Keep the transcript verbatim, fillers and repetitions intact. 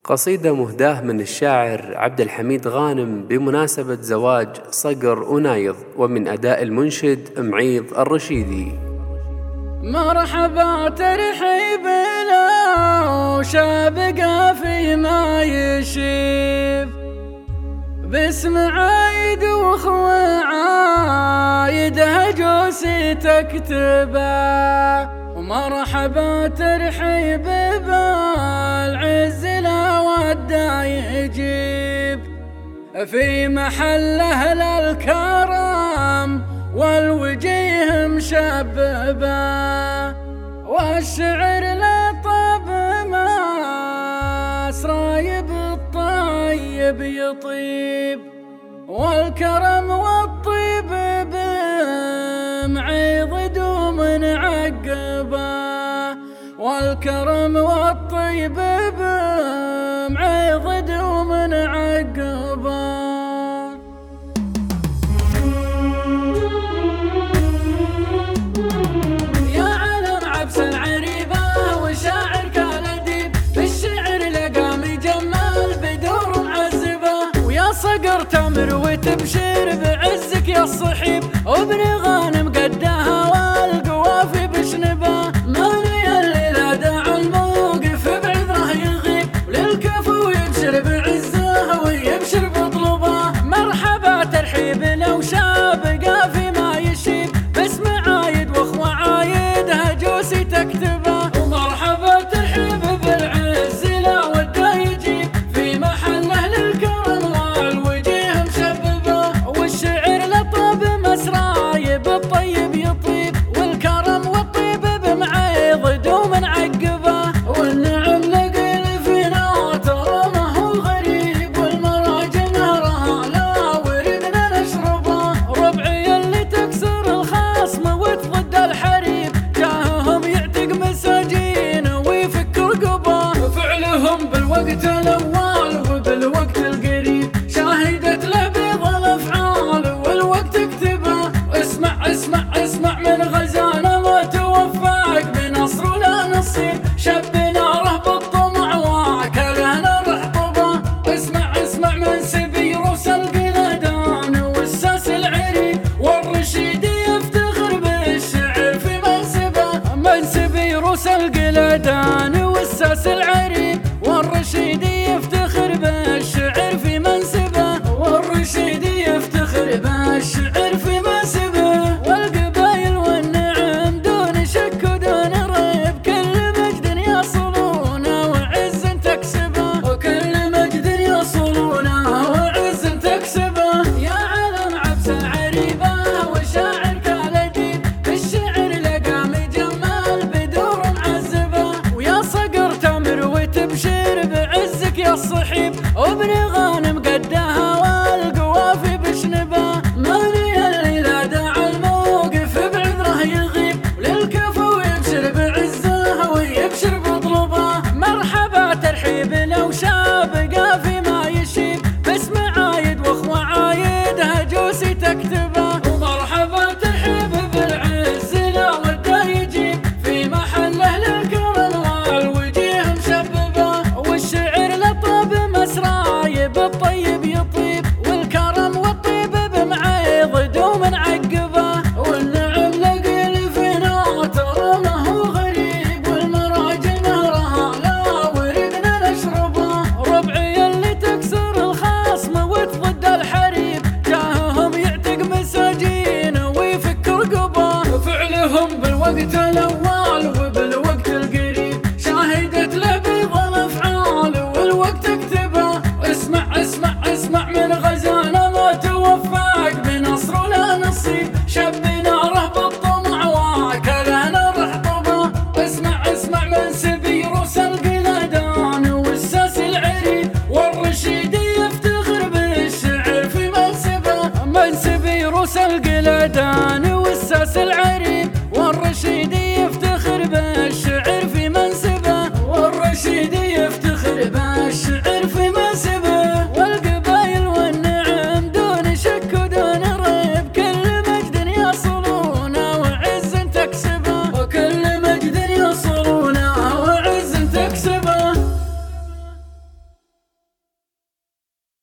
قصيدة مهداة من الشاعر عبد الحميد غانم بمناسبة زواج صقر ونايض، ومن أداء المنشد معيض الرشيدي. مرحبا ترحيب له شابقة فيما يشيب، باسم عايد واخوة عايد هجوسي تكتبه. ومرحبا ترحيب بالعز لا ودا يجيب، في محله للكرم والوجيه مشببه. والشعر لطب ما سرايب الطيب يطيب، والكرم والطيب بمعيض دوم عقبه. والكرم والطيب بمعيض دوم عقبه. صقر تمر وتبشر بعزك يا الصحيب، وابن غانم قدها والقوافي بشنبه. ماني اللي لا داعي الموقف بعذره يغيب، وللكفو يبشر بعزه ويبشر بطلبه. مرحبا ترحيب لو شابقه فيما يشيب، باسم عايد واخوه عايد هجوسي تكتبه. ومرحبا ترحيب بالعز لا وده يجيب، في محله للكرم الطيب يطيب، والكرم والطيب بمعيض دوم عقبه. والنعم لقيل فينا ترى ما هو غريب، والمراجل نهرها لا وردنا نشربه. ربعي اللي تكسر الخصم وتضد الحريب، جاههم يعتق مساجين ويفك رقبه. فعلهم بالوقت الاول وبالوقت القريب، شاهدت له بيض الافعال والوقت اكتبه. اسمع اسمع اسمع من غزاله ما توفاك بنصر ولا نصيب، شب ناره بالطمع واكله رحطبه. اسمع اسمع من سبير وسلق الادان والساس العري، والرشيدي يفتخر بالشعر في منسبه. من سبير وسلق الادان والساس العري، والرشيدي يفتخر بالشعر في منسبه. والرشيدي يفتخر بالشعر في منسبه. تبشر بعزك يا الصحيب، وابن غانم قدها والقوافي بشنبه. ماني اللي لا داعي الموقف بعذره يغيب، وللكفو يبشر بعزه ويبشر بطلبه. مرحبا ترحيب لو شابقه فيما يشيب، باسم عايد واخوه عايد هجوسي تكتبه. ومرحبا ترحيب بالعز لا وده يجيب، في محله للكرم والوجيه مشببه. والشعر لطب مسرايب الطيب يطيب، والكرم والطيب بمعيض دوم عقبه. والنعم لقيل فينا ترى ما هو غريب، والمراجل نهرها لا وردنا نشربه. ربعي اللي تكسر الخصم وتضد الحريب، جاههم يعتق مساجين ويفك رقبه. فعلهم بالوقت الاول وبالوقت القريب، شاهدت له بيض الافعال والوقت اكتبه. اسمع اسمع اسمع من غزاله ما توفاك بنصر ولا نصيب، شب ناره بالطمع واكله رحطبه. اسمع اسمع من سبير وسلق الادان والساس العري، والرشيدي يفتخر بالشعر في منسبه. من سبير وسلق الادان والساس العري،